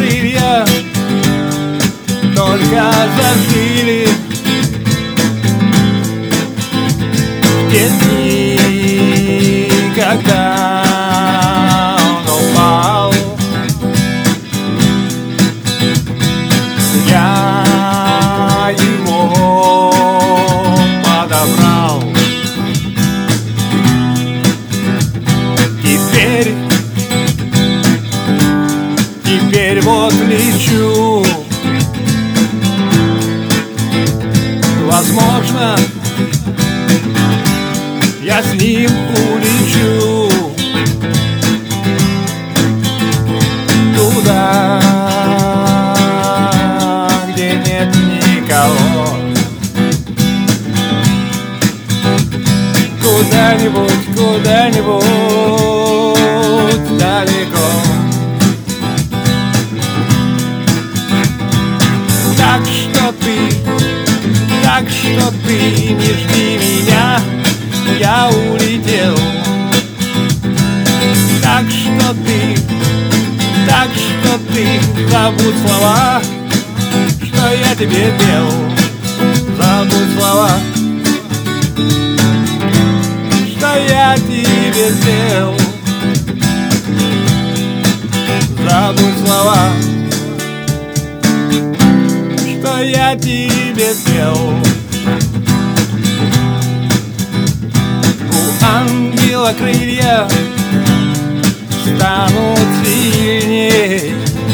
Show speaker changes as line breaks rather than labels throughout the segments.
крылья только зажили в те дни, когда он упал. Я его подобрал. Теперь вот лечу. Возможно, я с ним улечу туда, где нет никого. Куда-нибудь, куда-нибудь далеко. Так что ты не жди меня, я улетел. Так что ты забудь слова, что я тебе пел. Забудь слова, что я тебе пел. Забудь слова, что я тебе пел. У ангела крылья станут сильней,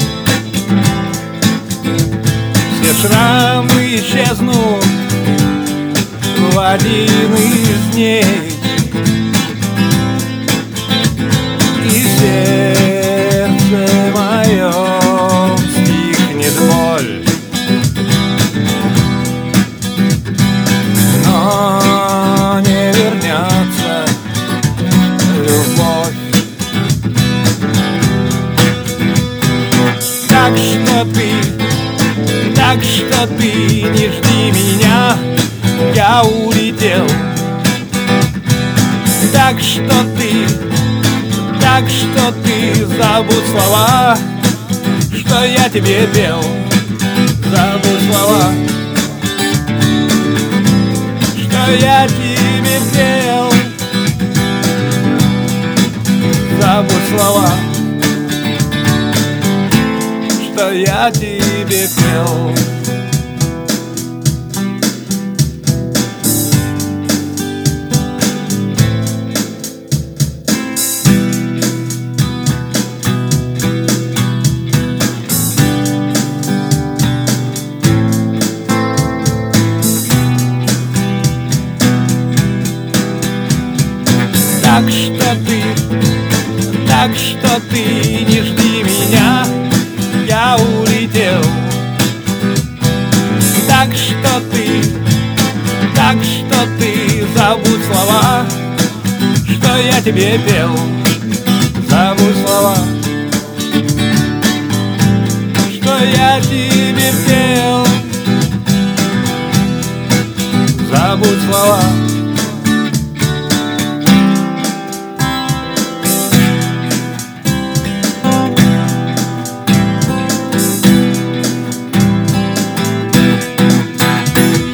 все шрамы исчезнут в один из дней, и сердце мое стихнет боль. Но не вернется любовь. Так что ты не жди меня, я улетел. Так что ты забудь слова, что я тебе пел. Забудь слова, что я тебе пел. Забудь слова, что я тебе пел. Так что ты не жди меня, я улетел. Так что ты забудь слова, что я тебе пел. Забудь слова, что я тебе пел. Забудь слова,